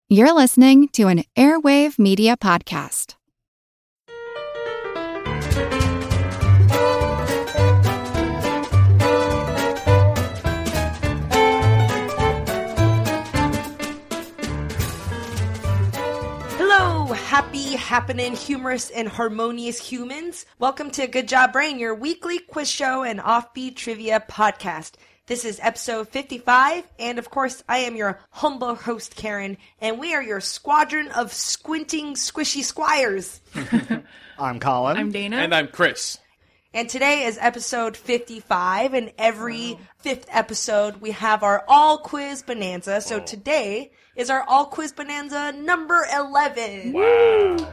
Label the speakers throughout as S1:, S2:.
S1: You're listening to an Airwave Media Podcast.
S2: Hello, happy, happening, humorous, and harmonious humans. Welcome to Good Job Brain, your weekly quiz show and offbeat trivia podcast. This is episode 55, and of course, I am your humble host, Karen, and we are your squadron of squinting, squishy squires.
S3: I'm Colin.
S4: I'm Dana.
S5: And I'm Chris.
S2: And today is episode 55, and every fifth episode, we have our All Quiz Bonanza. So today is our All Quiz Bonanza number 11.
S5: Wow.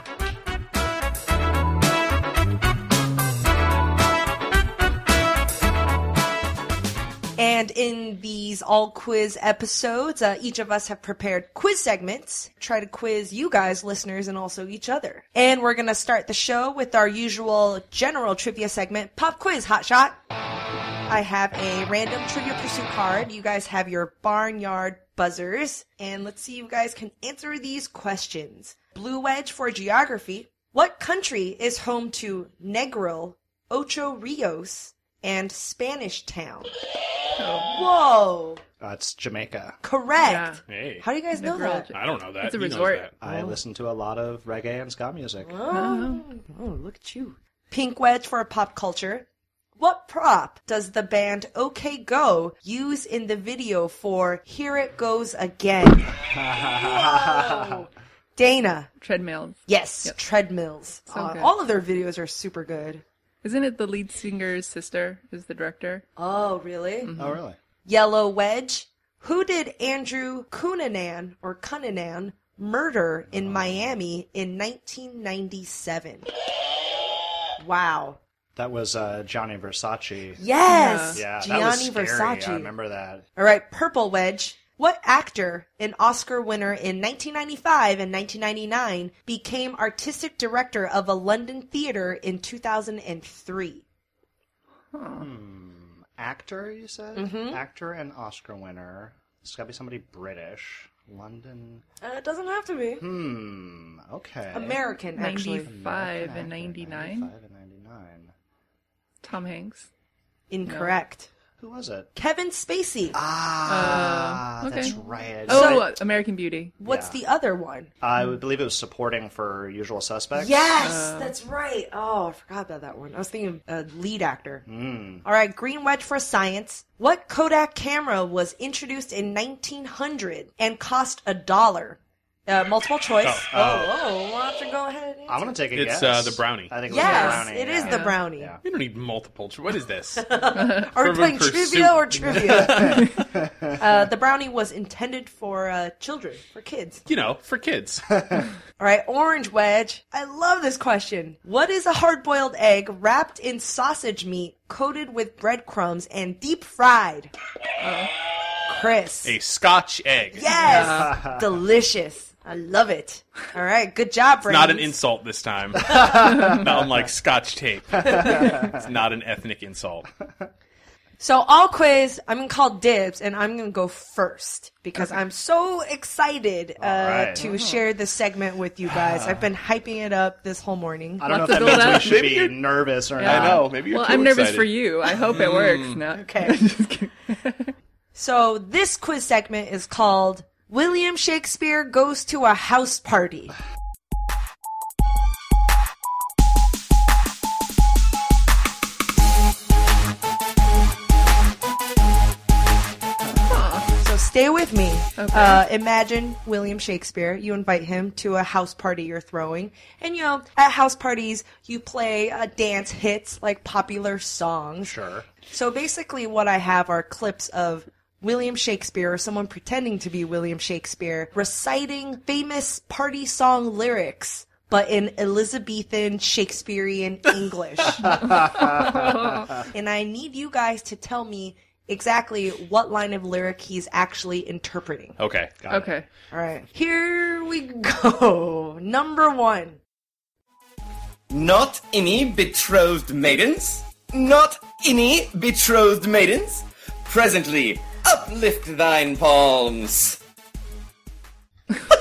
S2: And in these all quiz episodes, each of us have prepared quiz segments, try to quiz you guys, listeners, and also each other. And we're going to start the show with our usual general trivia segment, Pop Quiz Hot Shot. I have a random Trivia Pursuit card. You guys have your barnyard buzzers. And let's see if you guys can answer these questions. Blue Wedge for geography. What country is home to Negril, Ocho Rios, and Spanish Town? Whoa.
S3: It's Jamaica.
S2: Correct.
S4: Yeah.
S5: Hey.
S2: How do you guys know that?
S5: I don't know that.
S4: It's a
S5: He knows
S4: resort.
S5: that.
S3: I listen to a lot of reggae and ska music.
S2: Oh, look at you. Pink Wedge for pop culture. What prop does the band OK Go use in the video for Here It Goes Again? Whoa. Dana.
S4: Treadmills.
S2: Yes,
S4: Yep.
S2: treadmills.
S4: So good.
S2: All of their videos are super good.
S4: Isn't it the lead singer's sister is the director?
S2: Oh, really?
S3: Oh, really?
S2: Yellow Wedge. Who did Andrew Cunanan murder in Miami in 1997? Wow.
S3: That was Gianni Versace.
S2: Yes!
S3: Yeah, that
S2: Gianni
S3: was scary.
S2: Versace.
S3: I remember that.
S2: All right, Purple Wedge. What actor, an Oscar winner in 1995 and 1999, became artistic director of a London theater in 2003?
S3: Actor, you said? Mm-hmm. Actor and Oscar winner. It's got to be somebody British. London.
S2: It doesn't have to be.
S3: Okay.
S2: American, actually.
S4: 95 and 99.
S3: 95 and 99.
S4: Tom Hanks.
S2: Incorrect.
S3: Who was it?
S2: Kevin Spacey.
S3: Ah,
S4: okay.
S3: that's right.
S4: Oh, American Beauty.
S2: What's the other one?
S3: I would believe it was supporting for Usual Suspects.
S2: Yes, that's right. Oh, I forgot about that one. I was thinking lead actor. All right, Green Wedge for science. What Kodak camera was introduced in 1900 and cost $1? Multiple choice. Why don't you go ahead and answer?
S3: I'm going to take a
S5: It's
S3: guess.
S5: the Brownie.
S3: I think it was
S2: Yes,
S3: the Brownie.
S2: it is
S3: yeah.
S2: the Brownie.
S3: Yeah.
S5: We don't need multiple. What is this?
S2: Are we
S5: Trivial
S2: playing
S5: Pursuit.
S2: trivia or trivia? The Brownie was intended for children, for kids.
S5: You know, for kids.
S2: All right, Orange Wedge. I love this question. What is a hard-boiled egg wrapped in sausage meat, coated with breadcrumbs, and deep fried? Chris.
S5: A Scotch egg.
S2: Yes! Delicious. I love it. All right, good job, Brains.
S5: Not an insult this time. Not unlike Scotch tape. It's not an ethnic insult.
S2: So, all quiz, I'm going to call dibs, and I'm going to go first, because I'm so excited
S3: right.
S2: to share this segment with you guys. I've been hyping it up this whole morning.
S3: I don't know if
S4: Lots
S3: that
S4: of
S3: means we
S4: build-up.
S3: should
S5: Maybe
S3: be
S5: you're-
S3: nervous or
S4: Yeah.
S3: not.
S5: I know. Maybe you're
S4: Well,
S5: too
S4: I'm nervous
S5: excited.
S4: for you. I hope it works. No.
S2: Okay.
S4: Just kidding.
S2: So, this quiz segment is called William Shakespeare Goes to a House Party. So stay with me.
S4: Okay.
S2: Imagine William Shakespeare. You invite him to a house party you're throwing. And, at house parties, you play dance hits, like popular songs.
S3: Sure.
S2: So basically what I have are clips of William Shakespeare, or someone pretending to be William Shakespeare, reciting famous party song lyrics, but in Elizabethan Shakespearean English. And I need you guys to tell me exactly what line of lyric he's actually interpreting.
S5: Okay.
S3: Got it.
S4: Okay.
S2: All right, here we go. Number 1.
S6: Not any betrothed maidens, not any betrothed maidens, presently uplift thine palms.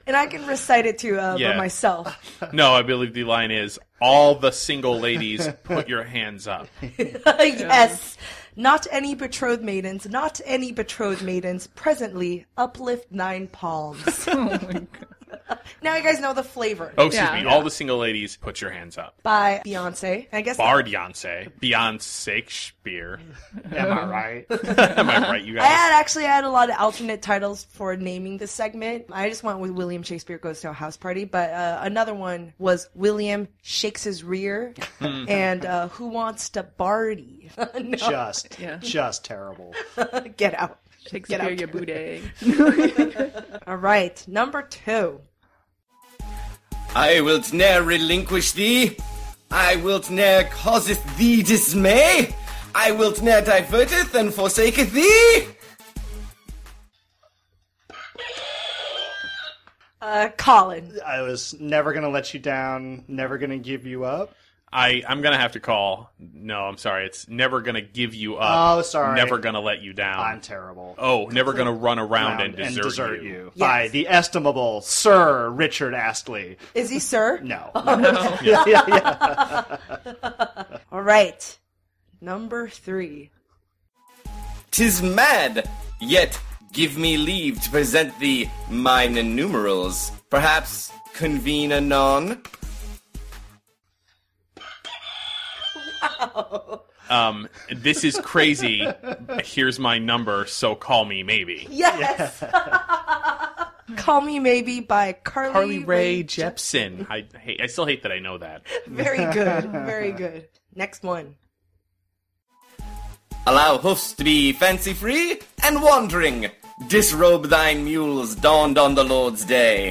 S2: And I can recite it to by myself.
S5: No, I believe the line is, all the single ladies, put your hands up.
S2: Yes. Not any betrothed maidens, presently uplift 9 palms.
S4: Oh my god.
S2: Now you guys know the flavor.
S5: Oh, excuse
S4: Yeah.
S5: me. All the single ladies, put your hands up.
S2: By Beyonce. I guess
S5: Beyonce. Shakespeare.
S3: Am I right?
S5: Am I right, you guys?
S2: I had a lot of alternate titles for naming this segment. I just went with William Shakespeare Goes to a House Party, but another one was William Shakes His Rear and Who Wants to Barty? No.
S3: Just terrible.
S2: Get out.
S4: Shakespeare, your booty.
S2: All right, number 2.
S6: I wilt ne'er relinquish thee. I wilt ne'er causeth thee dismay. I wilt ne'er diverteth and forsaketh thee.
S2: Colin.
S3: I was never going to let you down, never going to give you up.
S5: I'm going to have to call. No, I'm sorry. It's never going to give you up.
S3: Oh, sorry.
S5: Never going to let you down.
S3: I'm terrible.
S5: Oh, never going to run around and desert you.
S2: Yes.
S3: By the estimable Sir Richard Astley.
S2: Is he sir?
S3: No.
S2: All right. Number 3.
S6: 'Tis mad, yet give me leave to present thee mine numerals. Perhaps convene anon.
S5: This is crazy. Here's my number, so call me maybe.
S2: Yes. Call Me Maybe by
S5: Carly Rae Jepsen. I still hate that I know that.
S2: Very good. Very good. Next one.
S6: Allow hoofs to be fancy-free and wandering. Disrobe thine mules dawned on the Lord's day.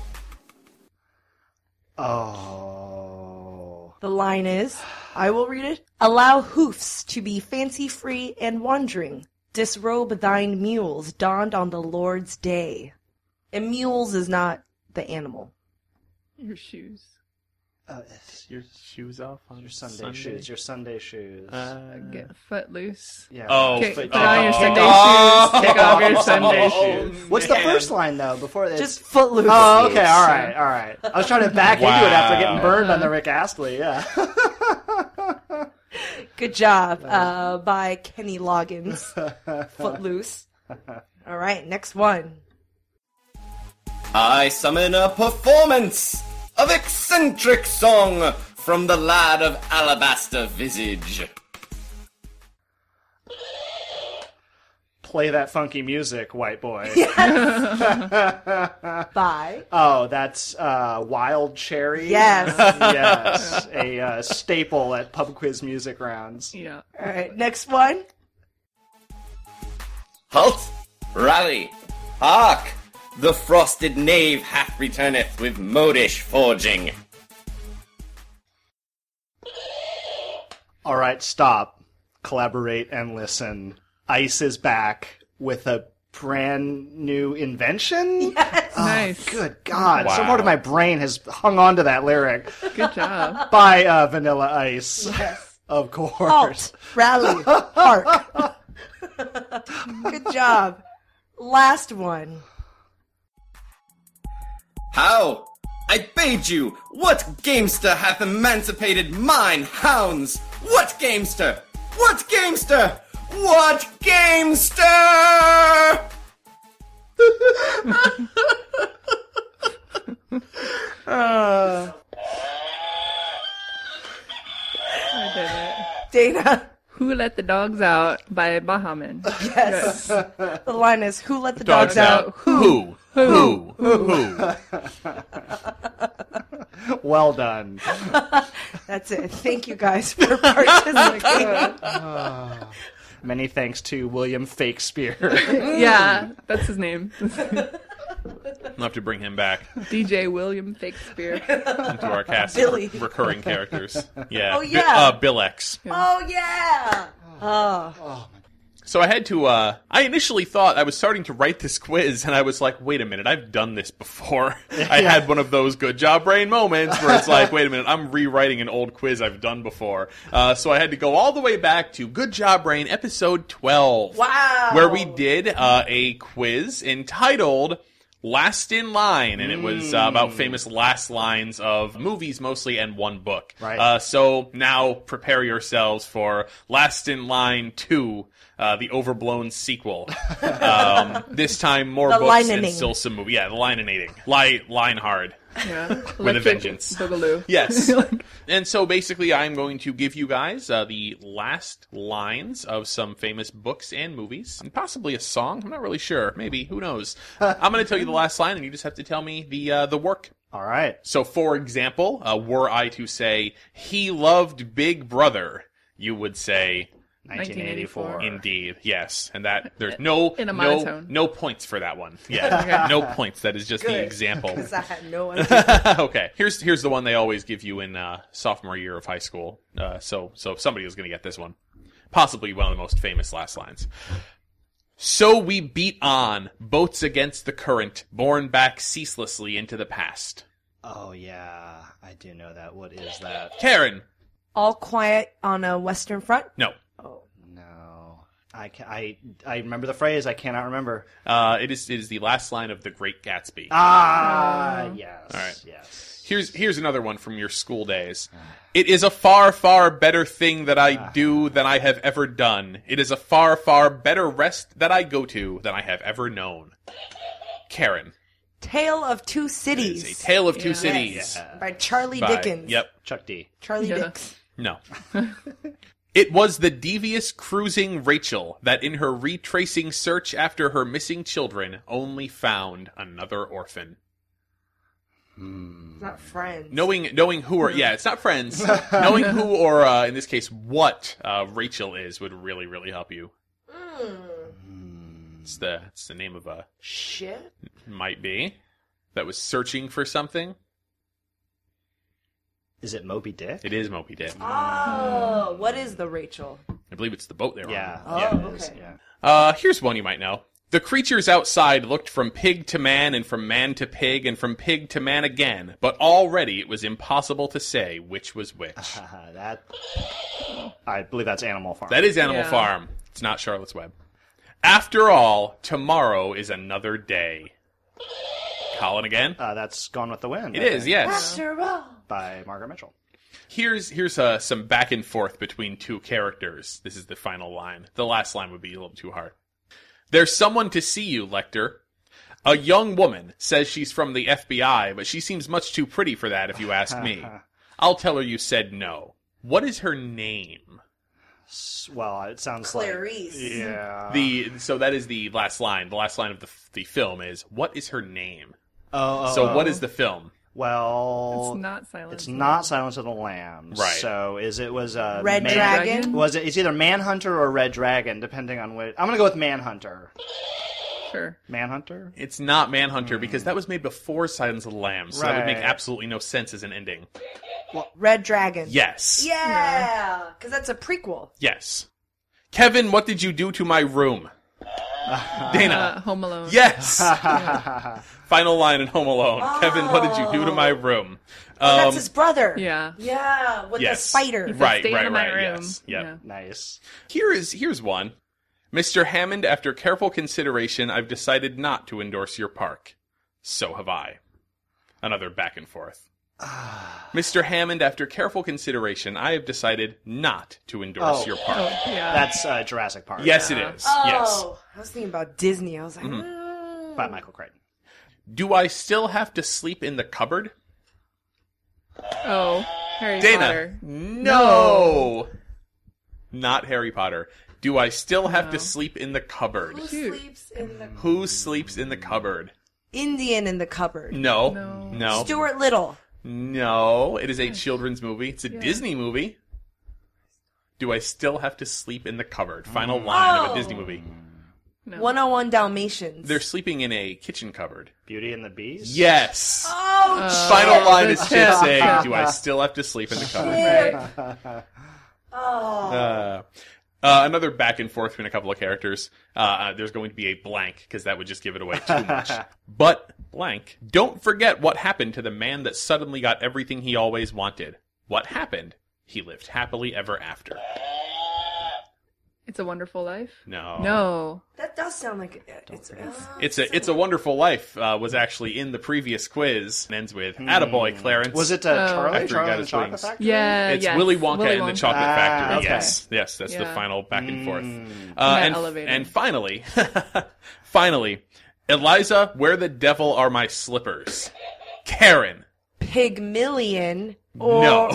S3: Oh.
S2: The line is, I will read it. Allow hoofs to be fancy-free and wandering. Disrobe thine mules dawned on the Lord's day. And mules is not the animal.
S4: Your shoes.
S5: Your shoes off on
S3: Your Sunday shoes. Your Sunday shoes.
S4: Get footloose.
S3: Yeah.
S5: Oh,
S4: Put on your Sunday shoes. Take off your Sunday shoes.
S3: What's the first line though? Before this.
S2: Just footloose.
S3: Oh, okay. All right. I was trying to back into it after getting burned on the Rick Astley. Yeah.
S2: Good job. By Kenny Loggins. Footloose. All right, next one.
S6: I summon a performance of eccentric song from the lad of alabaster visage.
S3: Play that funky music, white boy.
S2: By.
S3: Oh, that's Wild Cherry.
S2: Yes.
S3: Yes, a staple at pub quiz music rounds.
S4: Yeah.
S2: All right, next one.
S6: Halt! Rally! Hark! The frosted knave hath returneth with modish forging.
S3: All right, stop. Collaborate and listen. Ice is back with a brand new invention?
S2: Yes.
S3: Oh,
S4: Nice.
S3: good God.
S5: Wow.
S3: Some part of my brain has hung on to that lyric.
S4: Good job.
S3: By Vanilla Ice.
S2: Yes.
S3: Of course.
S2: Halt. Rally. Hark. Good job. Last one.
S6: How? I bade you! What gamester hath emancipated mine hounds? What gamester? What gamester? What gamester?
S4: I did it.
S2: Dana.
S4: Who Let the Dogs Out by Bahaman.
S2: Yes. The line is, who let the dogs out?
S5: Who?
S3: Well done.
S2: That's it. Thank you guys for participating.
S3: Many thanks to William Fakespeare.
S4: Yeah, that's his name.
S5: I'll have to bring him back
S4: DJ William Shakespeare.
S5: into our cast
S2: Billy.
S5: of recurring characters. Yeah.
S2: Oh, yeah.
S5: Bill X.
S2: Oh, yeah. Oh.
S5: So I had to, I initially thought I was starting to write this quiz, and I was like, wait a minute, I've done this before. I had one of those good job brain moments where it's like, wait a minute, I'm rewriting an old quiz I've done before. So I had to go all the way back to Good Job Brain, episode 12.
S2: Wow.
S5: Where we did a quiz entitled, Last in Line, and it was about famous last lines of movies mostly and one book.
S3: Right.
S5: So now prepare yourselves for Last in Line 2, the overblown sequel. This time more
S2: The
S5: books
S2: linening.
S5: and still some movie. Yeah, the lininating. Line hard.
S4: Yeah.
S5: With a
S4: Electric
S5: vengeance.
S4: Boogaloo.
S5: Yes. And so basically I'm going to give you guys the last lines of some famous books and movies. And possibly a song. I'm not really sure. Maybe. Who knows? I'm going to tell you the last line and you just have to tell me the work.
S3: All right.
S5: So for example, were I to say, he loved Big Brother, you would say...
S3: 1984.
S5: Indeed, yes. And that there's no
S4: In a monotone.
S5: no points for that one. Yeah. No points. That is just the
S2: Good.
S5: example.
S2: Because I had no idea.
S5: Okay, here's the one they always give you in sophomore year of high school. So somebody is going to get this one. Possibly one of the most famous last lines. So we beat on, boats against the current, borne back ceaselessly into the past.
S3: Oh, yeah. I do know that. What is that?
S5: Karen.
S2: All Quiet on a Western Front?
S5: No.
S3: No. I remember the phrase. I cannot remember.
S5: It is the last line of The Great Gatsby.
S3: Yes.
S5: All right.
S3: Yes.
S5: Here's another one from your school days. It is a far, far better thing that I do than I have ever done. It is a far, far better rest that I go to than I have ever known. Karen.
S2: Tale of Two
S5: It
S2: Cities.
S5: is a Tale of Two
S4: Yes.
S5: Cities.
S2: By Charlie
S5: By-
S2: Dickens.
S5: Yep.
S3: Chuck D.
S2: Charlie
S4: Yeah.
S2: Dicks.
S5: No. It was the devious cruising Rachel that in her retracing search after her missing children only found another orphan.
S2: Not Friends.
S5: Knowing who or it's not Friends. Knowing who or in this case what Rachel is would really, really help you. It's the name of a
S2: Shit.
S5: might be that was searching for something.
S3: Is it Moby Dick?
S5: It is Moby Dick.
S2: Oh, what is the Rachel?
S5: I believe it's the boat they were
S3: Yeah.
S5: on.
S3: Yeah,
S2: Oh,
S3: it is,
S2: okay.
S3: yeah.
S5: Here's one you might know. The creatures outside looked from pig to man and from man to pig and from pig to man again, but already it was impossible to say which was which.
S3: That. I believe that's Animal Farm.
S5: That is Animal
S4: Yeah.
S5: Farm. It's not Charlotte's Web. After all, tomorrow is another day. Colin again?
S3: That's Gone with the Wind.
S5: It
S3: I
S5: is,
S3: think,
S5: yes.
S2: After all.
S3: by Margaret Mitchell.
S5: Here's some back and forth between two characters. This is the final line. The last line would be a little too hard. There's someone to see you, Lecter. A young woman says she's from the FBI, but she seems much too pretty for that if you ask me. I'll tell her you said no. What is her name?
S3: Well, it sounds
S2: Clarice.
S3: like... Yeah.
S5: So that is the last line. The last line of the film is, what is her name?
S3: Oh,
S5: So what is the film?
S3: Well...
S4: It's not Silence.
S3: It's not Silence of the Lambs.
S5: Right.
S3: So was
S2: Red Dragon?
S3: It's either Manhunter or Red Dragon, depending on which... I'm going to go with Manhunter.
S4: Sure.
S3: Manhunter?
S5: It's not Manhunter because that was made before Silence of the Lambs, so that would make
S3: Right.
S5: absolutely no sense as an ending.
S2: Red Dragon.
S5: Yes.
S2: Yeah, because that's a prequel.
S5: Yes. Kevin, what did you do to my room? Dana.
S4: Home Alone.
S5: Yes. Final line in Home Alone. Kevin, what did you do to my room?
S2: That's his brother.
S4: Yeah.
S2: Yeah, with
S5: Yes.
S2: the spider.
S5: Right,
S4: Stay
S5: right,
S4: in my
S5: right.
S4: room.
S5: Yes. Yep.
S4: Yeah.
S3: Nice.
S5: Here's one. Mr. Hammond, after careful consideration, I've decided not to endorse your park. So have I. Another back and forth. Mr. Hammond, after careful consideration, I have decided not to endorse
S3: Oh.
S5: your park.
S4: Oh, yeah.
S3: That's Jurassic Park.
S5: Yes, it is.
S2: Oh,
S5: Yes.
S2: I was thinking about Disney. I was like,
S3: By Michael Crichton.
S5: Do I still have to sleep in the cupboard?
S4: Oh, Harry
S5: Dana.
S4: Potter.
S5: No. Not Harry Potter. Do I still have to sleep in the cupboard?
S2: who
S4: Cute.
S2: sleeps in the
S5: Who sleeps in the cupboard?
S2: Indian in the cupboard?
S5: No.
S4: No.
S5: No.
S2: Stuart Little.
S5: No. It is a children's movie. It's a Disney movie. Do I still have to sleep in the cupboard? Final line of a Disney movie.
S4: No.
S2: 101 Dalmatians.
S5: They're sleeping in a kitchen cupboard.
S3: Beauty and the Beast?
S5: Yes.
S2: Oh,
S5: Final line is
S4: Shit.
S5: just saying,
S4: Shit.
S5: do I still have to sleep in the cupboard?
S4: Right.
S5: Another back and forth between a couple of characters. There's going to be a blank, because that would just give it away too much. But, blank, don't forget what happened to the man that suddenly got everything he always wanted. What happened? He lived happily ever after.
S4: It's a Wonderful Life?
S5: No.
S4: No.
S2: That does sound like it's.
S5: It's a Wonderful Life was actually in the previous quiz. And ends with "Attaboy, Clarence."
S3: Was it
S5: After he got
S3: Charlie and the
S5: his
S3: Chocolate
S5: wings.
S3: Factory?
S4: Yeah,
S5: It's
S4: yes.
S5: Willy Wonka and the Chocolate Factory.
S3: okay.
S5: Yes, that's the
S4: Yeah.
S5: final back and forth.
S4: that elevator.
S5: And finally, finally, Eliza, where the devil are my slippers? Karen.
S2: Pygmalion
S5: No.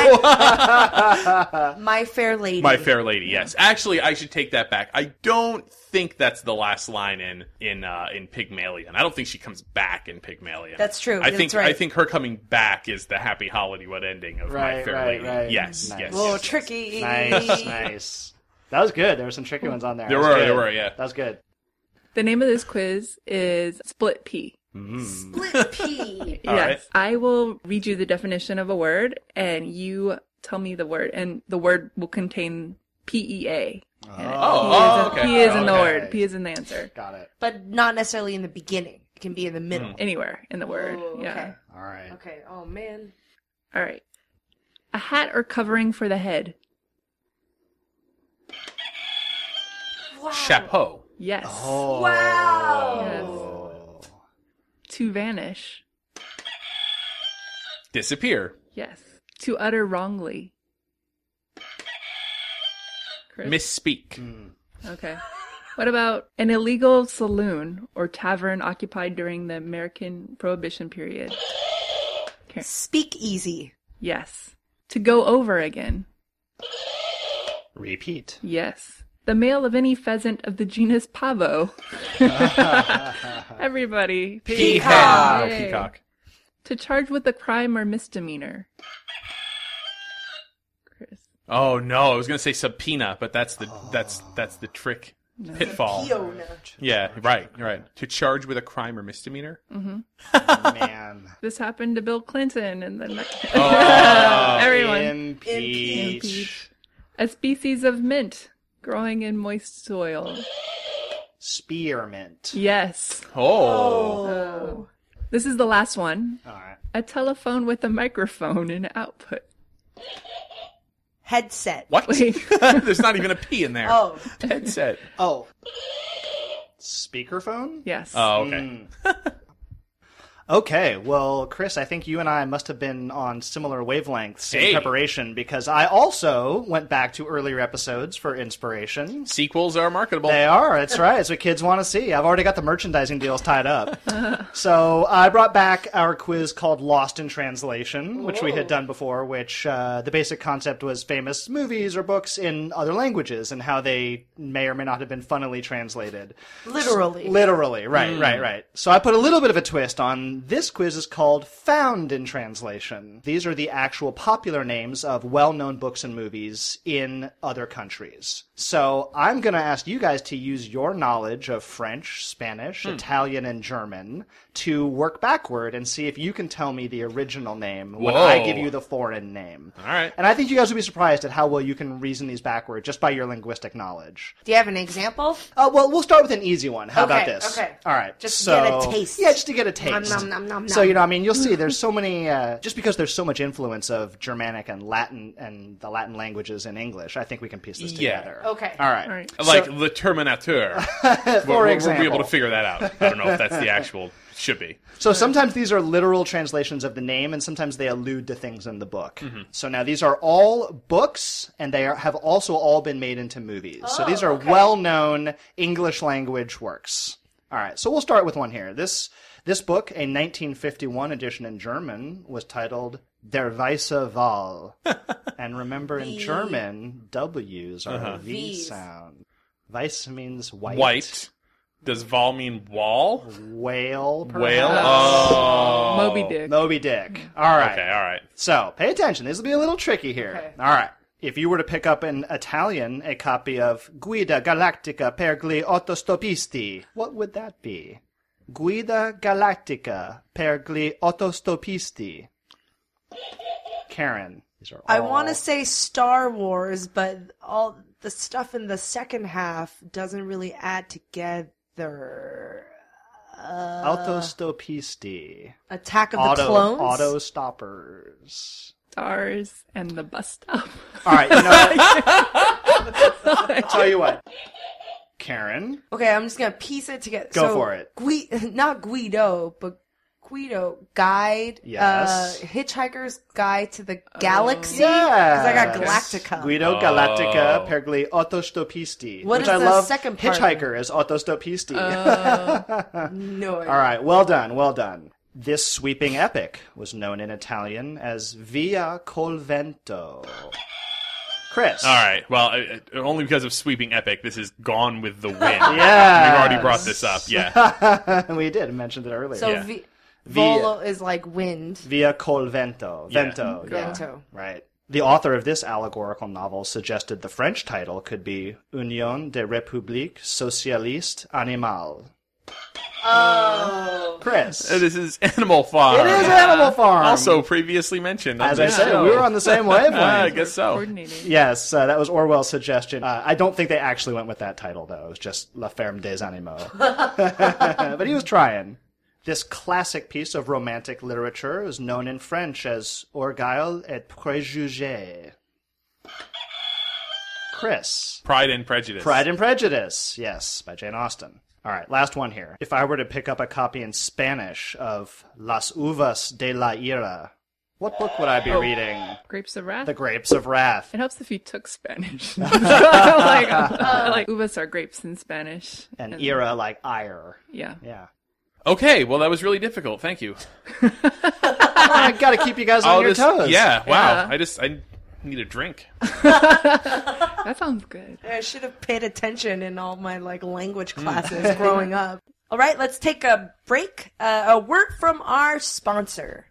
S2: My Fair Lady.
S5: My Fair Lady, yes. Actually, I should take that back. I don't think that's the last line in Pygmalion. I don't think she comes back in Pygmalion.
S2: That's true.
S5: I
S2: That's
S5: think
S2: right.
S5: I think her coming back is the happy Hollywood ending of My Fair Lady.
S3: Right.
S5: Yes,
S3: Nice.
S5: yes.
S2: Oh,
S5: yes.
S2: tricky.
S3: Nice. That was good. There were some tricky ones on there.
S5: There
S3: That was
S5: were,
S3: good.
S5: yeah.
S3: That was good.
S4: The name of this quiz is Split Pea.
S2: Split pea.
S5: All
S4: Yes.
S5: right.
S4: I will read you the definition of a word, and you tell me the word, and the word will contain PEA.
S5: Okay.
S4: P is in the
S3: Okay.
S4: word. P is in the answer.
S3: Got it.
S2: But not necessarily in the beginning. It can be in the middle.
S4: Anywhere in the word.
S2: Oh,
S4: Yeah.
S2: okay.
S3: All right.
S2: Okay. Oh man.
S4: All right. A hat or covering for the head.
S2: Wow.
S5: Chapeau.
S4: Yes.
S3: Oh.
S2: Wow.
S4: To vanish.
S5: Disappear.
S4: Yes. To utter wrongly. Chris?
S5: Misspeak.
S4: Okay. What about an illegal saloon or tavern occupied during the American Prohibition period? Okay.
S2: Speak easy.
S4: Yes. To go over again.
S3: Repeat.
S4: Yes. The male of any pheasant of the genus Pavo. Everybody.
S2: Peacock.
S4: Yay.
S5: Peacock.
S4: To charge with a crime or misdemeanor. Chris.
S5: Oh no, I was gonna say subpoena, but that's the trick. Pitfall.
S2: Fiona.
S5: Yeah, right. To charge with a crime or misdemeanor.
S3: Man.
S4: This happened to Bill Clinton and then
S5: Oh.
S4: everyone.
S3: Impeach.
S4: A species of mint growing in moist soil.
S3: Spearmint.
S4: Yes.
S5: Oh.
S4: This is the last one.
S3: All right.
S4: A telephone with a microphone and output.
S2: Headset.
S5: What?
S4: Wait.
S5: There's not even a P in there.
S2: Oh.
S5: Headset.
S3: Oh. Speakerphone?
S4: Yes.
S5: Oh, okay.
S3: Okay, well, Chris, I think you and I must have been on similar wavelengths in
S5: Hey.
S3: preparation because I also went back to earlier episodes for inspiration.
S5: Sequels are marketable.
S3: They are, that's right. It's what kids want to see. I've already got the merchandising deals tied up. So I brought back our quiz called Lost in Translation, which we had done before, which the basic concept was famous movies or books in other languages and how they may or may not have been funnily translated.
S2: Literally.
S3: Literally, right. So I put a little bit of a twist on this quiz is called Found in Translation. These are the actual popular names of well-known books and movies in other countries. So I'm going to ask you guys to use your knowledge of French, Spanish, Italian, and German to work backward and see if you can tell me the original name when I
S5: Whoa.
S3: give you the foreign name.
S5: All right.
S3: And I think you guys will be surprised at how well you can reason these backward just by your linguistic knowledge.
S2: Do you have an example?
S3: Well, we'll start with an easy one. How about
S2: Okay,
S3: this?
S2: okay.
S3: All right.
S2: Just to
S3: so,
S2: get a taste.
S3: Yeah, just to get a taste.
S2: Nom, nom, nom, nom,
S3: So,
S2: nom.
S3: you'll see there's so many, just because there's so much influence of Germanic and Latin and the Latin languages in English, I think we can piece this
S5: Yeah.
S3: together.
S2: Okay.
S3: All right.
S4: All right.
S5: Like the Terminator.
S3: For
S5: We'll
S3: example.
S5: be able to figure that out. I don't know if that's the actual. Should be.
S3: So sometimes these are literal translations of the name, and sometimes they allude to things in the book. So now these are all books, and they have also all been made into movies. So these are well-known English language works. All right, so we'll start with one here. This book, a 1951 edition in German, was titled Der Weiße Wal. And remember, in German, W's are a V
S2: V's.
S3: sound. Weiss means white.
S5: White. Does Vol mean wall?
S3: Whale, perhaps?
S5: Whale? Oh.
S4: Moby Dick.
S3: Moby Dick. All right.
S5: Okay, all right.
S3: So, pay attention. This will be a little tricky here.
S2: Okay.
S3: All right. If you were to pick up in Italian a copy of Guida Galactica per gli autostopisti, what would that be? Guida Galactica per gli autostopisti. Karen. These are all...
S2: I want to say Star Wars, but all the stuff in the second half doesn't really add together.
S3: Autostopisti.
S2: Attack of the Clones?
S3: Auto stoppers.
S4: Stars and the bus stop.
S3: All right, you know, Tell you what. Karen?
S2: Okay, I'm just gonna piece it together.
S3: Go for it.
S2: Not Guido, but Guido, guide,
S3: Yes.
S2: Hitchhiker's Guide to the Galaxy.
S3: Yes.
S2: Because I got Galactica.
S3: Guido Galactica per gli autostopisti.
S2: What
S3: which
S2: is
S3: I
S2: the
S3: love.
S2: second part?
S3: Hitchhiker is autostopisti.
S2: No idea.
S3: All right, well done. This sweeping epic was known in Italian as Via col Vento. Chris.
S5: All right. Well, only because of sweeping epic, this is Gone with the Wind.
S3: Yeah.
S5: We've already brought this up. Yeah.
S3: We did mention it earlier.
S2: So
S5: Yeah.
S2: Volo is like wind.
S3: Via col Vento.
S5: Yeah.
S3: Vento. Yeah.
S2: Vento.
S3: Right. The author of this allegorical novel suggested the French title could be Union des Républiques Socialistes Animales.
S2: Oh.
S3: Chris.
S5: This is Animal Farm.
S3: It is Animal Farm.
S5: Also previously mentioned. On
S3: As I
S5: this
S3: said,
S5: show.
S3: we were on the same wavelength.
S5: I guess so.
S4: Coordinating.
S3: Yes, that was Orwell's suggestion. I don't think they actually went with that title, though. It was just La Ferme des Animaux. But he was trying. This classic piece of romantic literature is known in French as Orgueil et Préjugés. Chris.
S5: Pride and Prejudice.
S3: Pride and Prejudice, yes, by Jane Austen. All right, last one here. If I were to pick up a copy in Spanish of Las Uvas de la Ira, what book would I be reading?
S4: Grapes of Wrath.
S3: The Grapes of Wrath.
S4: It helps if you took Spanish. like uvas are grapes in Spanish.
S3: And ira like ire.
S4: Yeah.
S3: Yeah.
S5: Okay, well, that was really difficult. Thank you.
S3: I gotta keep you guys on your toes.
S5: Yeah, wow.
S4: Yeah.
S5: I need a drink.
S4: That sounds good.
S2: I should have paid attention in all my language classes growing up. All right, let's take a break. A word from our sponsor.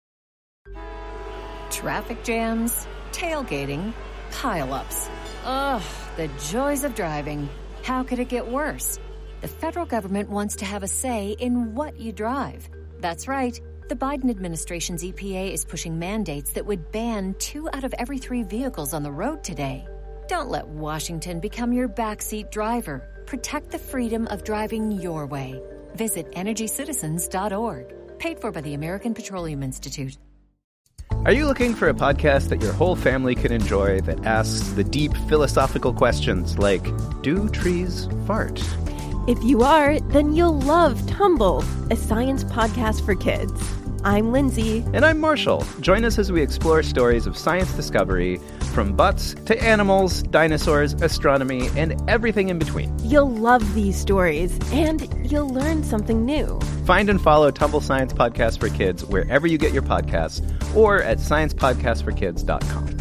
S7: Traffic jams, tailgating, pile-ups. Ugh, the joys of driving. How could it get worse? The federal government wants to have a say in what you drive. That's right. The Biden administration's EPA is pushing mandates that would ban 2 out of every 3 vehicles on the road today. Don't let Washington become your backseat driver. Protect the freedom of driving your way. Visit EnergyCitizens.org. Paid for by the American Petroleum Institute.
S8: Are you looking for a podcast that your whole family can enjoy that asks the deep philosophical questions like, do trees fart?
S9: If you are, then you'll love Tumble, a science podcast for kids. I'm Lindsay.
S8: And I'm Marshall. Join us as we explore stories of science discovery, from butts to animals, dinosaurs, astronomy, and everything in between.
S9: You'll love these stories, and you'll learn something new.
S8: Find and follow Tumble Science Podcast for Kids wherever you get your podcasts, or at sciencepodcastforkids.com.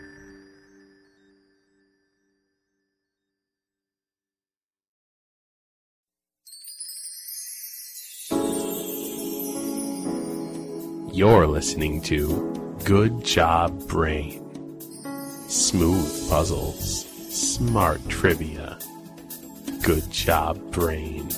S10: You're listening to Good Job Brain. Smooth puzzles, smart trivia. Good Job Brain.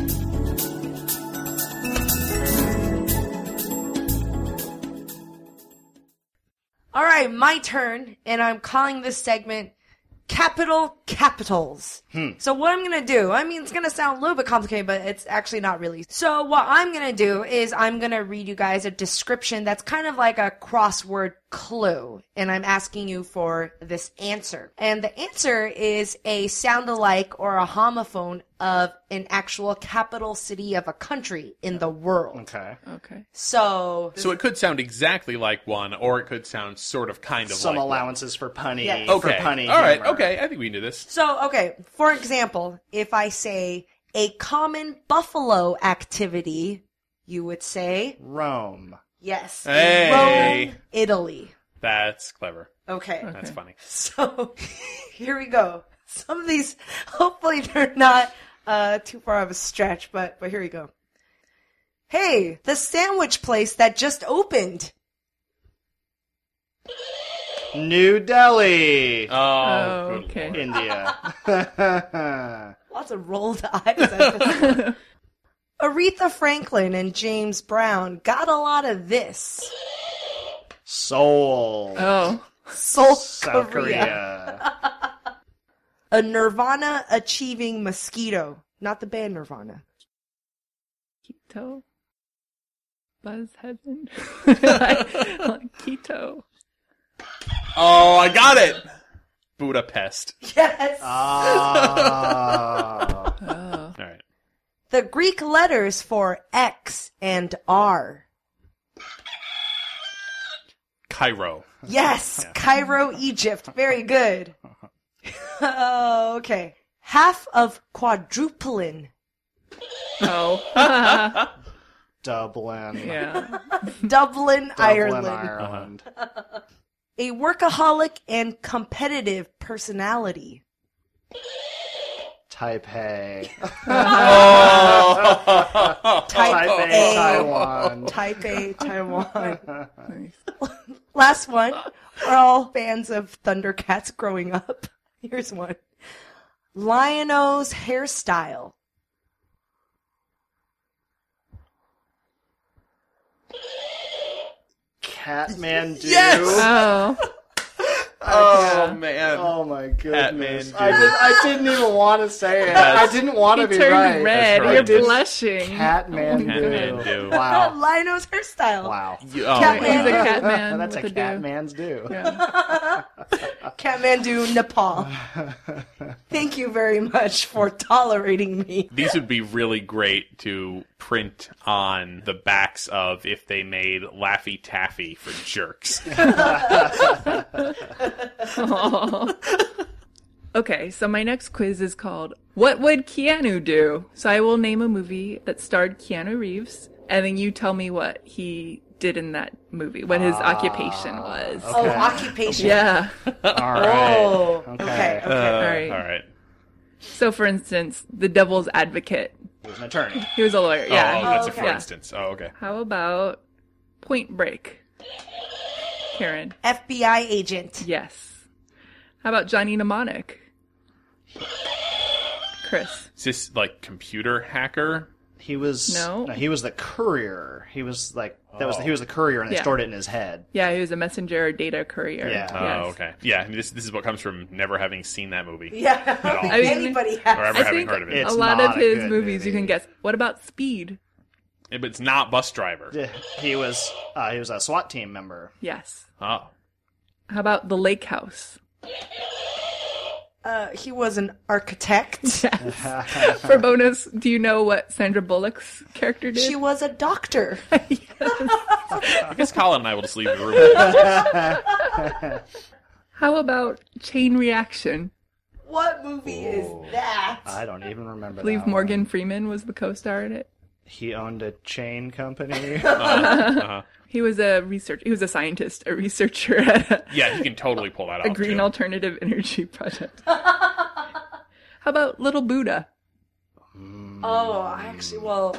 S2: All right, my turn, and I'm calling this segment Capital Capitals. So what I'm going to do, it's going to sound a little bit complicated, but it's actually not really. So what I'm going to do is I'm going to read you guys a description that's kind of like a crossword clue, and I'm asking you for this answer. And the answer is a sound-alike or a homophone of an actual capital city of a country in the world.
S3: Okay.
S4: Okay.
S2: So
S5: it could sound exactly like one, or it could sound sort of kind of
S3: Some
S5: like
S3: allowances for punny.
S2: Yes.
S5: one. Okay.
S3: For punny
S5: All right.
S3: humor.
S5: Okay. I think we can do this.
S2: So, okay, for example, if I say a common buffalo activity, you would say,
S3: Rome.
S2: yes,
S5: Hey.
S2: Rome, Italy.
S5: That's clever.
S2: Okay.
S5: That's funny.
S2: So, here we go. Some of these, hopefully they're not too far of a stretch, but here we go. Hey, the sandwich place that just opened.
S3: New Delhi.
S5: Oh, good
S4: okay.
S5: Lord.
S3: India.
S2: Lots of rolled eyes. Aretha Franklin and James Brown got a lot of this.
S3: Seoul.
S4: Oh.
S2: Seoul,
S3: South
S2: Korea.
S3: Korea.
S2: A Nirvana achieving mosquito. Not the band Nirvana.
S4: Keto. Buzz Heaven. like Keto.
S5: Oh, I got it. Budapest.
S2: Yes.
S5: All right.
S2: The Greek letters for X and R.
S5: Cairo.
S2: Yes, Cairo, Egypt. Very good. Okay. Half of quadruplin.
S4: Oh.
S3: Dublin.
S4: Yeah.
S2: Dublin, Ireland.
S3: Ireland.
S2: A workaholic and competitive personality.
S3: Taipei.
S2: Type
S3: Taipei,
S2: A.
S3: Taiwan.
S2: Taipei, Taiwan. Last one. We're all fans of Thundercats growing up. Here's one. Lion-O's hairstyle.
S3: Catmandu.
S5: Yes!
S4: Oh.
S5: Oh, man.
S3: Oh my goodness!
S5: Catmandu.
S3: I didn't even want to say it.
S5: Yes.
S3: I didn't want to
S4: He
S3: be
S4: turned
S3: right.
S4: red.
S5: That's right.
S4: You're
S3: I did-
S4: blushing.
S3: Catmandu.
S5: Catmandu.
S3: Wow.
S2: Lion-O's hairstyle.
S3: Wow.
S4: He's a cat man.
S3: That's a
S4: with
S3: cat
S4: do.
S3: man's do.
S4: Yeah.
S2: Kathmandu, Nepal. Thank you very much for tolerating me.
S5: These would be really great to print on the backs of if they made Laffy Taffy for jerks.
S4: Okay, so my next quiz is called What Would Keanu Do? So I will name a movie that starred Keanu Reeves, and then you tell me what he did in that movie, what his occupation was.
S3: Okay.
S2: Oh, occupation.
S4: Yeah.
S3: All right.
S2: Oh,
S3: Okay.
S2: okay.
S4: All right.
S5: All right.
S4: So, for instance, The Devil's Advocate.
S3: He was an attorney.
S4: He was a lawyer. Yeah.
S5: Oh, that's a
S2: okay.
S5: for
S4: Yeah.
S5: instance. Oh, okay.
S4: How about Point Break? Karen.
S2: FBI agent.
S4: Yes. How about Johnny Mnemonic? Chris.
S5: Is this like computer hacker?
S3: He was
S4: No.
S3: He was the courier. He was like he was the courier, and they
S4: Yeah.
S3: stored it in his head.
S4: Yeah, he was a messenger or data courier.
S3: Yeah.
S5: Oh,
S4: Yes.
S5: okay. Yeah, I mean, this is what comes from never having seen that movie.
S2: Yeah, I don't think
S4: I mean,
S2: anybody
S5: Or
S2: has.
S5: ever
S4: I
S5: having
S4: think
S5: heard of it.
S3: It's
S4: a lot
S3: not
S4: of
S3: a
S4: his
S3: good
S4: movies you
S3: movie.
S4: can guess. What about Speed?
S5: But it's not Bus Driver.
S3: He was a SWAT team member.
S4: Yes.
S5: Oh.
S4: How about The Lake House?
S2: He was an architect.
S4: For bonus, do you know what Sandra Bullock's character did?
S2: She was a doctor.
S5: I guess Colin and I will just leave the room.
S4: How about Chain Reaction?
S2: What movie is that?
S3: I don't even remember.
S4: I believe
S3: that
S4: Morgan
S3: one.
S4: Freeman was the co-star in it.
S3: He owned a chain company.
S4: He was a scientist, a researcher at
S5: Yeah, you can totally pull that off.
S4: a green
S5: too.
S4: alternative energy project. How about Little Buddha?
S2: Oh, actually, well,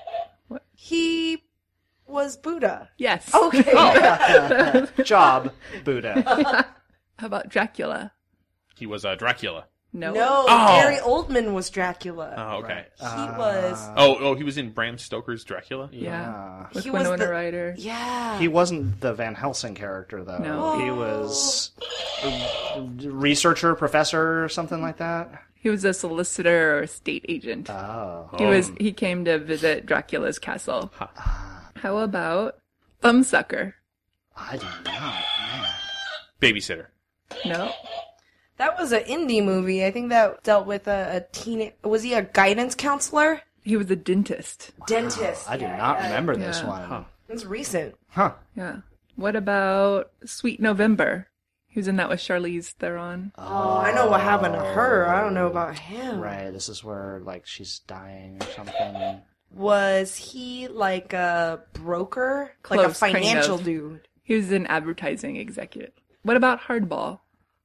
S2: he was Buddha.
S4: Yes.
S2: Okay.
S3: Job Buddha.
S4: How about Dracula?
S5: He was Dracula.
S4: No.
S2: No,
S5: Oh.
S2: Gary Oldman was Dracula.
S5: Oh, okay.
S2: He was.
S5: Oh, he was in Bram Stoker's Dracula?
S4: Yeah. With
S2: He was
S4: Winona
S2: the-
S4: Ryder.
S2: Yeah.
S3: He wasn't the Van Helsing character, though.
S4: No.
S3: He was a researcher, professor, or something like that.
S4: He was a solicitor or a state agent.
S3: Oh.
S4: He came to visit Dracula's castle. How about Thumbsucker?
S3: I do not, man.
S5: Babysitter.
S4: No.
S2: That was an indie movie. I think that dealt with a teen. Was he a guidance counselor?
S4: He was a dentist.
S2: Dentist.
S3: I do not remember this
S4: Yeah.
S3: one.
S2: It's recent.
S3: Huh.
S4: Yeah. What about Sweet November? He was in that with Charlize Theron.
S2: Oh, I know what happened to her. I don't know about him.
S3: Right, this is where, like, she's dying or something.
S2: Was he like a broker? Like a
S4: Close, kind
S2: financial
S4: of.
S2: dude?
S4: He was an advertising executive. What about Hardball?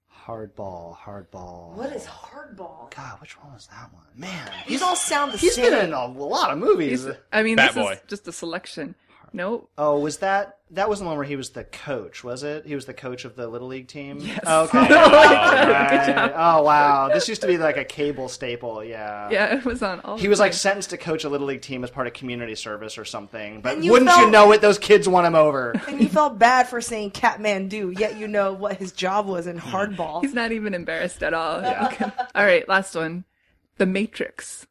S3: Hardball.
S2: What is hardball?
S3: God, which one was that one? Man,
S2: These all sound the
S3: he's
S2: same.
S3: been in a lot of movies.
S4: I mean,
S5: Bat
S4: this
S5: Boy.
S4: is just a selection. Nope.
S3: Oh, was that wasn't the one where he was the coach, was it? He was the coach of the Little League team?
S4: Yes.
S3: Okay.
S4: Good
S3: Right.
S4: job.
S3: Oh, wow. This used to be like a cable staple, yeah.
S4: Yeah, it was on all
S3: He
S4: the
S3: was like
S4: time.
S3: sentenced to coach a Little League team as part of community service or something. But
S2: And you
S3: wouldn't you
S2: felt-
S3: know it, those kids won him over.
S2: And you felt bad for saying Catmandu, yet you know what his job was in hardball.
S4: He's not even embarrassed at all. Okay. All right, last one. The Matrix.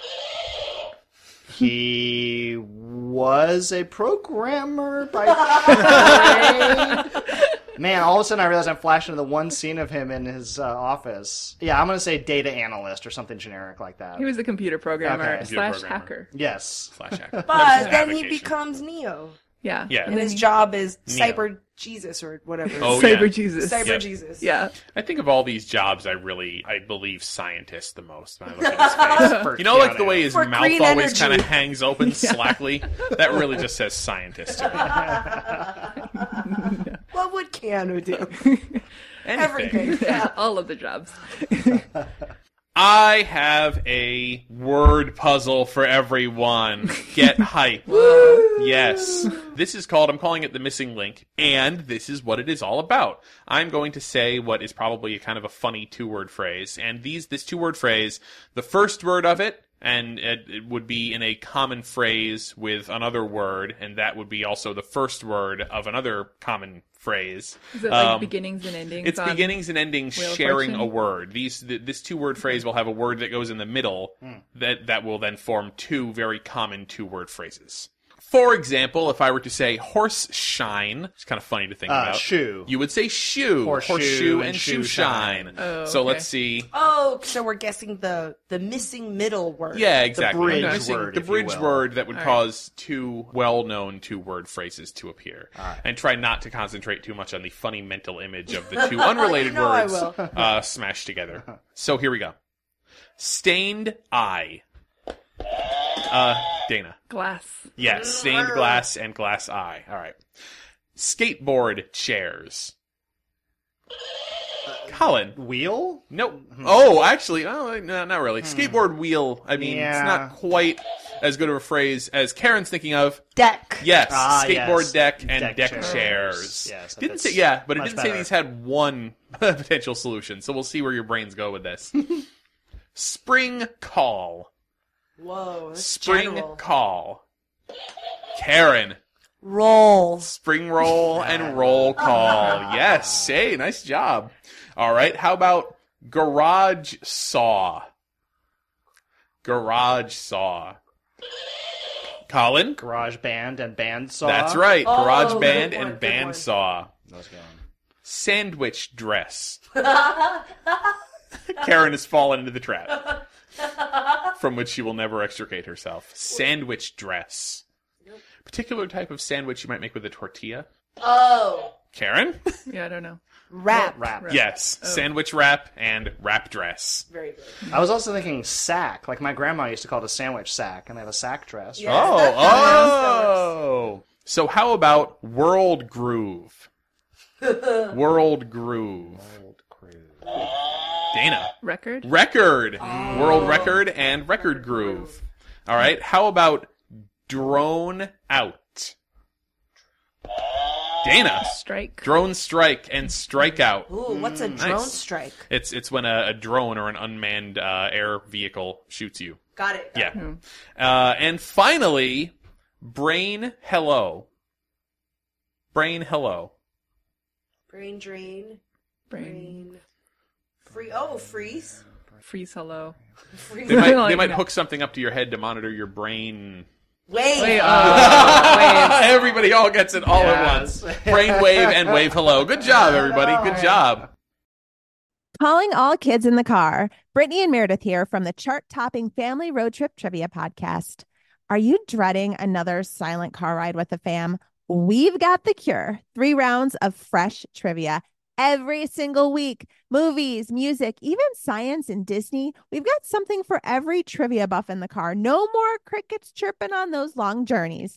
S3: He was a programmer by trade. Man, all of a sudden I realized I'm flashing to the one scene of him in his office. Yeah, I'm going to say data analyst or something generic like that.
S4: He was a computer programmer
S3: Okay.
S4: slash hacker.
S3: Yes.
S5: Slash hacker.
S2: But then he becomes Neo.
S4: Yeah.
S5: Yeah.
S2: And his job is
S5: Neo.
S2: Cyber Jesus or whatever.
S5: Oh,
S4: Cyber
S5: yeah.
S4: Jesus.
S2: Cyber
S5: Yeah.
S2: Jesus.
S4: Yeah.
S5: I think of all these jobs, I believe scientist the most when I look at his face.
S3: For
S5: You know, like the
S3: Keanu.
S5: way his
S2: For
S5: mouth
S2: green
S5: always
S2: energy.
S5: kind of hangs open slackly? That really just says scientist to me.
S2: What would Keanu do?
S5: Anything.
S2: Everything.
S4: Yeah, all of the jobs.
S5: I have a word puzzle for everyone. Get hype. Yes. This is called, I'm calling it the missing link, and this is what it is all about. I'm going to say what is probably a kind of a funny two-word phrase, and this two-word phrase, the first word of it, and it would be in a common phrase with another word, and that would be also the first word of another common phrase.
S4: Is it like beginnings and endings?
S5: It's
S4: on
S5: beginnings and endings
S4: Wheel of
S5: sharing
S4: Fortune?
S5: a word. This two-word phrase will have a word that goes in the middle that will then form two very common two-word phrases. For example, if I were to say horse shine, it's kind of funny to think about.
S3: Shoe.
S5: You would say shoe.
S3: Horseshoe
S5: and
S3: and
S5: shoe
S3: shoe
S5: shine.
S3: shine.
S4: Oh,
S5: So
S4: okay.
S5: let's see.
S2: Oh, so we're guessing the missing middle word.
S5: Yeah, exactly.
S3: bridge
S5: I'm guessing
S3: word,
S5: the
S3: if you
S5: bridge
S3: will.
S5: word that would
S4: All right.
S5: cause two well-known two-word phrases to appear.
S3: right.
S5: And try not to concentrate too much on the funny mental image of the two unrelated
S2: No, I
S5: words
S2: will.
S5: smashed together. So here we go. Stained eye. Dana.
S4: Glass.
S5: Yes, stained glass and glass eye. All right. Skateboard chairs. Colin.
S3: Wheel?
S5: Nope. Oh, actually, no, not really. Skateboard wheel. I mean, it's
S3: Yeah.
S5: not quite as good of a phrase as Karen's thinking of.
S2: Deck.
S5: Yes,
S3: Ah,
S5: skateboard
S3: yes.
S5: deck and deck
S3: chairs.
S5: chairs.
S3: Yes,
S5: Didn't
S3: that's
S5: say but it
S3: much
S5: didn't say
S3: better.
S5: these had one potential solution. So we'll see where your brains go with this. Spring call.
S2: Whoa. That's
S5: Spring
S2: general.
S5: call. Karen.
S2: Roll.
S5: Spring roll and roll call. Yes. Hey, nice job. All right. How about garage saw? Garage saw. Colin?
S3: Garage band and bandsaw.
S5: That's right.
S2: Oh,
S5: Garage
S2: good
S5: band
S2: one,
S5: and
S2: good one.
S5: bandsaw.
S3: That's good.
S5: Sandwich dress. Karen has fallen into the trap from which she will never extricate herself. Sandwich dress. Particular type of sandwich you might make with a tortilla.
S2: Oh.
S5: Karen?
S4: Yeah, I don't know.
S2: Wrap.
S3: Wrap.
S5: Yes. Sandwich wrap and wrap dress.
S2: Very good.
S3: I was also thinking sack. Like my grandma used to call it a sandwich sack, and they have a sack dress.
S2: Yeah.
S5: Oh,
S2: Yes,
S5: oh. So how about world groove? World groove. Dana.
S4: Record.
S5: Record. World record and record groove. All right. How about drone out? Dana.
S4: Strike.
S5: Drone strike and strike out.
S2: Ooh, what's a drone
S5: Nice.
S2: strike?
S5: It's when a drone or an unmanned air vehicle shoots you.
S2: Got it.
S5: Yeah. And finally, brain hello. Brain hello.
S2: Brain drain.
S4: Brain.
S2: Freeze.
S4: Freeze. Hello.
S2: Freeze.
S5: They might
S4: Like that.
S5: hook something up to your head to monitor your brain.
S2: Wait.
S4: Wait.
S5: Everybody all gets it all at
S3: Yes.
S5: once. Brain wave and wave hello. Good job, everybody. Good job.
S9: Calling all kids in the car. Brittany and Meredith here from the chart-topping Family Road Trip Trivia Podcast. Are you dreading another silent car ride with the fam? We've got the cure. 3 rounds of fresh trivia every single week. Movies, music, even science and Disney. We've got something for every trivia buff in the car. No more crickets chirping on those long journeys.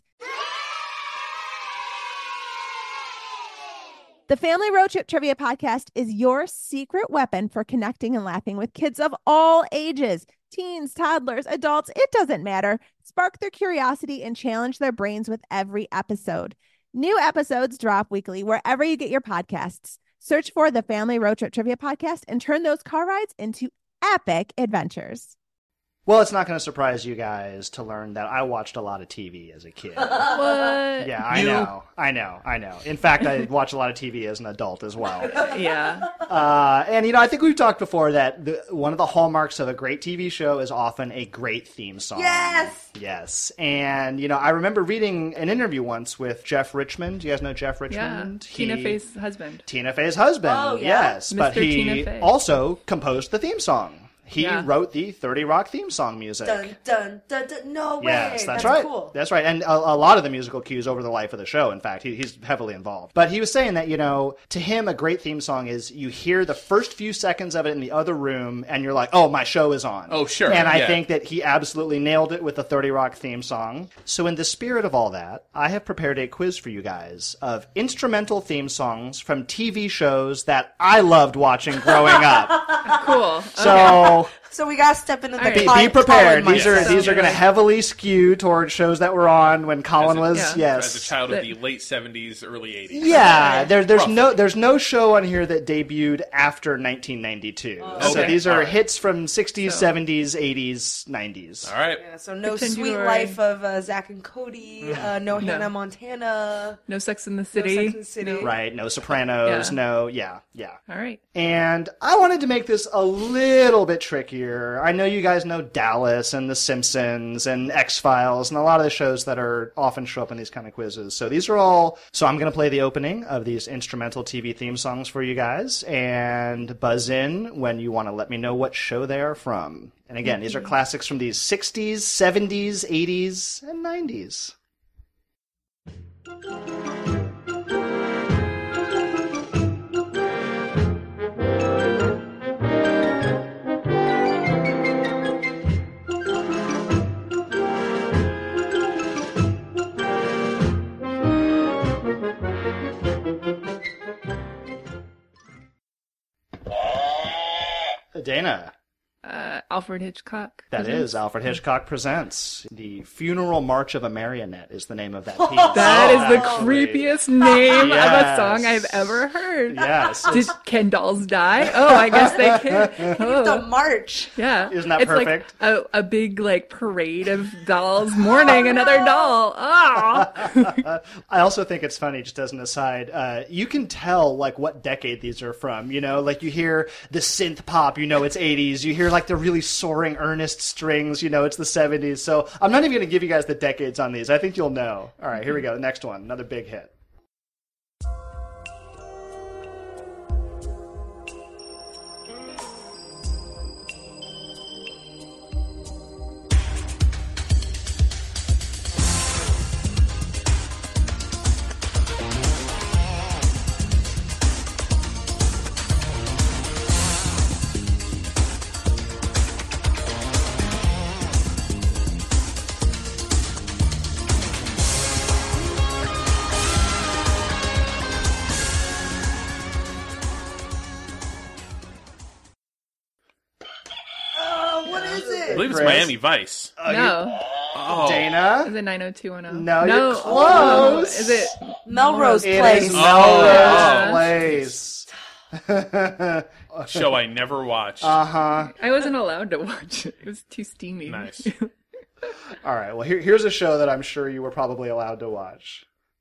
S9: The Family Road Trip Trivia Podcast is your secret weapon for connecting and laughing with kids of all ages. Teens, toddlers, adults, it doesn't matter. Spark their curiosity and challenge their brains with every episode. New episodes drop weekly wherever you get your podcasts. Search for the Family Road Trip Trivia Podcast and turn those car rides into epic adventures.
S3: Well, it's not going to surprise you guys to learn that I watched a lot of TV as a kid.
S4: What?
S3: Yeah, I know. In fact, I watch a lot of TV as an adult as well.
S4: Yeah.
S3: And, I think we've talked before that one of the hallmarks of a great TV show is often a great theme song. Yes. And, I remember reading an interview once with Jeff Richmond. Do you guys know Jeff Richmond?
S4: Yeah. Tina Fey's husband.
S3: Tina Fey's husband,
S2: Oh, yeah.
S3: yes.
S4: Mr.
S3: But he
S4: Tina Fey.
S3: also composed the theme song. He
S4: Yeah.
S3: wrote the 30 Rock theme song music.
S2: Dun, dun, dun, dun. No way.
S3: Yes, that's right.
S2: Cool.
S3: That's right. And a lot of the musical cues over the life of the show, in fact. He's heavily involved. But he was saying that, to him, a great theme song is you hear the first few seconds of it in the other room, and you're like, oh, my show is on.
S5: Oh, sure.
S3: And I
S5: Yeah.
S3: think that he absolutely nailed it with the 30 Rock theme song. So in the spirit of all that, I have prepared a quiz for you guys of instrumental theme songs from TV shows that I loved watching growing up.
S4: Cool.
S2: So we got to step into the
S4: All right.
S3: Be prepared.
S2: Colin
S3: These are
S2: mindset.
S3: going to heavily skew towards shows that were on when Colin was
S5: As a
S3: yes.
S5: child of the late 70s, early 80s.
S3: Yeah, there's
S5: Roughly.
S3: no show on here that debuted after 1992. So
S5: Okay.
S3: these are
S5: All right.
S3: hits from 60s, 70s, 80s, 90s.
S5: All right.
S2: Yeah, so no
S4: Pretend you
S2: Sweet
S4: were-
S2: Life of Zach and Cody, no Hannah Montana,
S4: No Sex in the
S2: no
S4: City.
S2: Sex and the City.
S3: Right, no Sopranos,
S4: Yeah.
S3: yeah.
S4: All right.
S3: And I wanted to make this a little bit trickier. I know you guys know Dallas and The Simpsons and X-Files and a lot of the shows that are often show up in these kind of quizzes. So these are all... So I'm going to play the opening of these instrumental TV theme songs for you guys and buzz in when you want to let me know what show they are from. And again, these are classics from these 60s, 70s, 80s, and 90s. Dana.
S4: Alfred Hitchcock.
S3: That is Alfred Hitchcock Presents. The Funeral March of a Marionette is the name of that piece.
S4: That is the
S3: Actually.
S4: creepiest name of a
S3: Yes.
S4: song I've ever heard.
S3: Yes.
S4: Did Can dolls die? Oh, I guess they can.
S2: The
S4: Oh.
S2: march.
S4: Yeah.
S3: Isn't that
S4: it's
S3: perfect?
S4: like a big parade of dolls mourning another doll. Oh.
S3: I also think it's funny, just as an aside, you can tell what decade these are from. You hear the synth pop, it's 80s. You hear the really soaring earnest strings, it's the 70s. So I'm not even going to give you guys the decades on these. I think you'll know. All right, here we go. The next one, another big hit.
S2: What is
S5: I
S2: it?
S5: believe it's
S3: Chris?
S5: Miami Vice.
S4: No.
S5: Oh.
S3: Dana?
S4: Is it 90210?
S3: No, you're close.
S4: Is it
S2: Melrose
S3: It
S2: Place.
S3: is
S5: Oh.
S3: Melrose Place.
S5: Show I never watched.
S3: Uh-huh.
S4: I wasn't allowed to watch it. It was too steamy.
S5: Nice.
S3: All right, well, here's a show that I'm sure you were probably allowed to watch.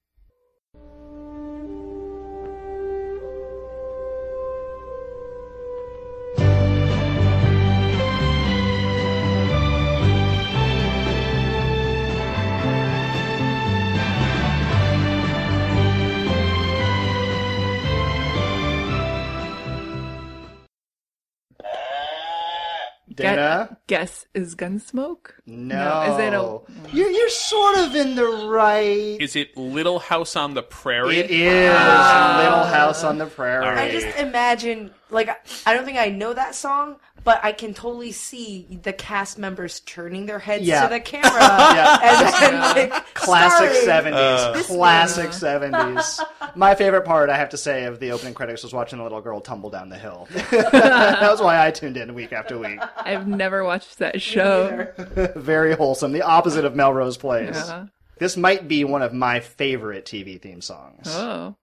S3: Dana?
S4: Guess is Gunsmoke?
S3: No.
S4: Is it a...
S3: You're sort of in the right...
S5: Is it Little House on the Prairie?
S3: It is Little House on the Prairie.
S5: All
S2: I
S5: right.
S2: just imagine, I don't think I know that song, but I can totally see the cast members turning their heads
S3: Yeah.
S2: to the camera.
S3: Yeah.
S2: And then,
S3: Classic
S2: starring
S3: 70s.
S2: this
S3: Classic 70s. My favorite part, I have to say, of the opening credits was watching the little girl tumble down the hill. That was why I tuned in week after week.
S4: I've never watched that show.
S3: Very wholesome. The opposite of Melrose Place.
S4: Yeah.
S3: This might be one of my favorite TV theme songs.
S4: Oh.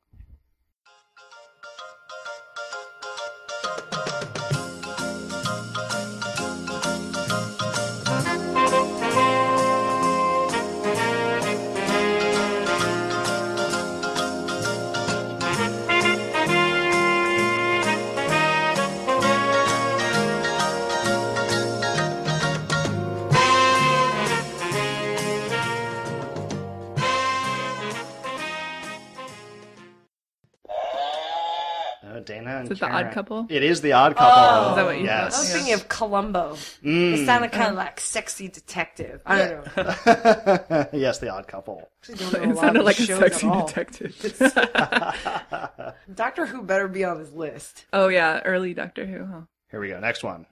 S3: Dana and
S4: Is it The
S3: Karen.
S4: Odd Couple?
S3: It is The Odd Couple.
S2: Oh.
S4: Is that what you
S2: I
S3: Yes.
S2: was thinking of Columbo. It sounded kind of like sexy detective. I don't know.
S3: Yes, The Odd Couple.
S2: Actually don't know a
S4: It
S2: lot
S4: sounded
S2: of
S4: like a
S2: shows
S4: sexy
S2: at all.
S4: detective.
S2: Doctor Who better be on this list.
S4: Oh yeah, early Doctor Who, huh?
S3: Here we go. Next one.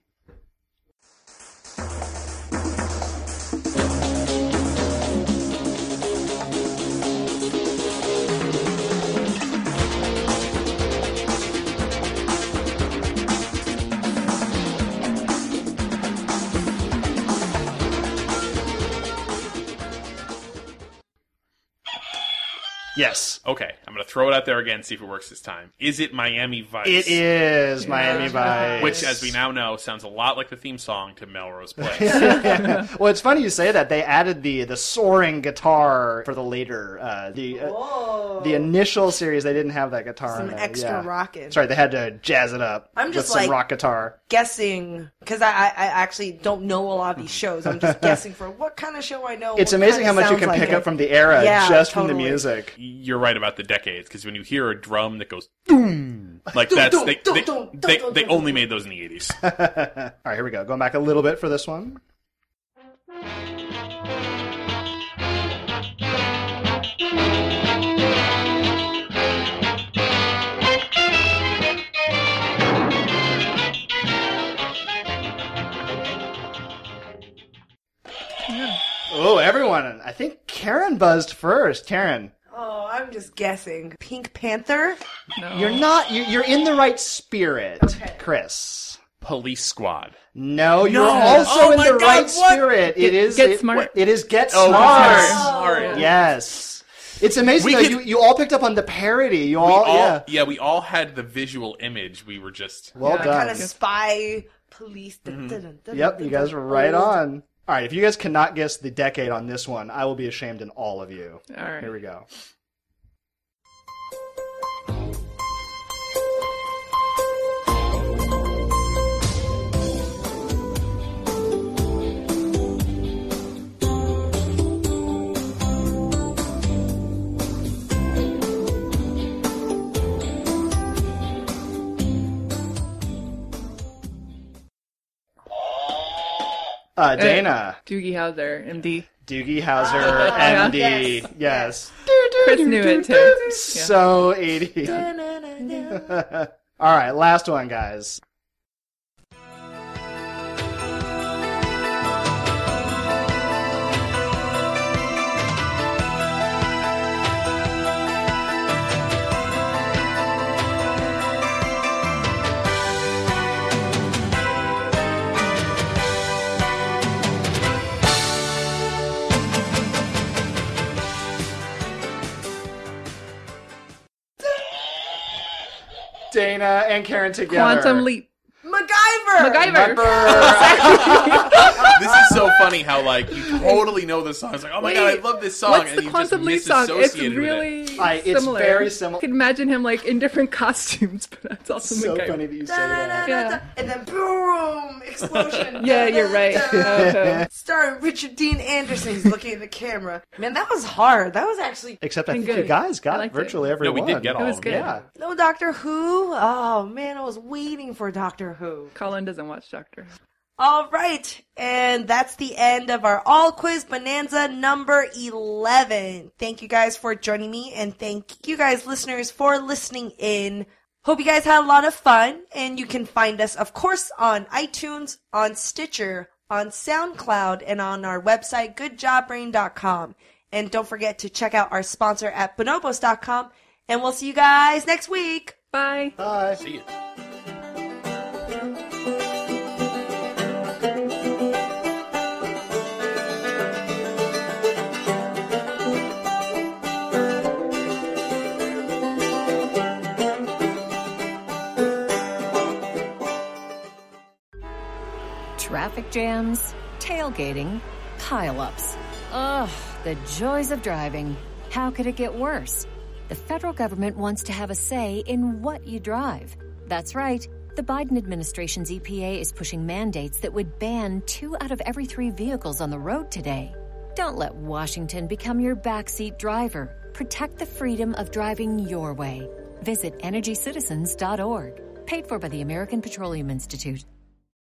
S3: Yes.
S5: Okay, I'm going to throw it out there again, see if it works this time. Is it Miami Vice?
S3: It is Miami Vice.
S5: Which, as we now know, sounds a lot like the theme song to Melrose Place.
S3: Well, it's funny you say that. They added the soaring guitar for the later the initial series. They didn't have that guitar.
S2: Some
S3: in there.
S2: extra rocking.
S3: Sorry, they had to jazz it up.
S2: I'm just
S3: with some
S2: like-
S3: rock guitar.
S2: Guessing, because I actually don't know a lot of these shows. I'm just guessing for what kind of show I know.
S3: It's
S2: what
S3: amazing
S2: kind
S3: how
S2: of
S3: much you
S2: sounds
S3: can
S2: like
S3: pick
S2: it.
S3: up from the era
S2: Yeah,
S3: just from
S2: totally.
S3: the music.
S5: You're right about the decades, because when you hear a drum that goes boom, like that's they only made those in the 80s.
S3: All right, here we go. Going back a little bit for this one. Oh, everyone. I think Karen buzzed first. Karen.
S2: Oh, I'm just guessing. Pink Panther?
S4: No.
S3: You're not. You're in the right spirit, Chris.
S5: Police Squad.
S3: No, you're
S2: No.
S3: also
S2: Oh
S3: in
S2: my
S3: the
S2: God,
S3: right
S2: what?
S3: spirit. It is
S4: Get Smart.
S3: It is Get
S5: Oh,
S3: Smart.
S5: Smart.
S3: Yes. It's amazing
S5: We
S3: though.
S5: could-
S3: You all picked up on the parody. You
S5: We
S3: all,
S5: all,
S3: yeah.
S5: we all had the visual image. We were just
S3: Well
S4: Yeah,
S3: done.
S2: Kind of spy police.
S3: Yep, you guys were right on. All right, if you guys cannot guess the decade on this one, I will be ashamed in all of you.
S4: All right.
S3: Here we go. Dana.
S4: Doogie Howser, MD.
S3: Doogie Howser, MD.
S2: Yes.
S3: Yes.
S4: Chris knew it too. Yeah.
S3: So 80. All right, last one, guys. Dana and Karen together.
S4: Quantum Leap.
S2: MacGyver!
S5: This is so funny how like you totally know the song. It's like, oh my god, I love this song,
S4: What's
S5: and
S4: the
S5: you
S4: Quantum Leap
S5: just
S4: song? It's
S5: misassociated with it.
S4: really
S3: It's
S4: similar.
S3: very similar.
S4: I could imagine him like in different costumes, but that's also
S3: So
S4: MacGyver.
S3: funny that you say that.
S4: Yeah.
S2: And then boom! Explosion!
S4: Yeah, you're right. Okay.
S2: Starring Richard Dean Anderson. He's looking at the camera. Man, that was hard. That was actually
S3: Except I
S4: Been
S3: think you
S4: good.
S3: guys
S4: I
S3: got
S4: liked it.
S3: virtually every
S5: No, we
S3: one.
S5: did get all
S4: was
S5: of
S4: good.
S5: them.
S3: Yeah.
S2: no Doctor Who. Oh man, I was waiting for Doctor Who.
S4: Colin doesn't watch Doctor Who.
S2: All right, and that's the end of our All Quiz Bonanza number 11. Thank you guys for joining me, and thank you guys, listeners, for listening in. Hope you guys had a lot of fun, and you can find us, of course, on iTunes, on Stitcher, on SoundCloud, and on our website, goodjobbrain.com. And don't forget to check out our sponsor at bonobos.com, and we'll see you guys next week.
S4: Bye.
S3: Bye.
S5: See ya.
S7: Traffic jams, tailgating, pileups. Ugh, the joys of driving. How could it get worse? The federal government wants to have a say in what you drive. That's right. The Biden administration's EPA is pushing mandates that would ban 2 out of every 3 vehicles on the road today. Don't let Washington become your backseat driver. Protect the freedom of driving your way. Visit EnergyCitizens.org. Paid for by the American Petroleum Institute.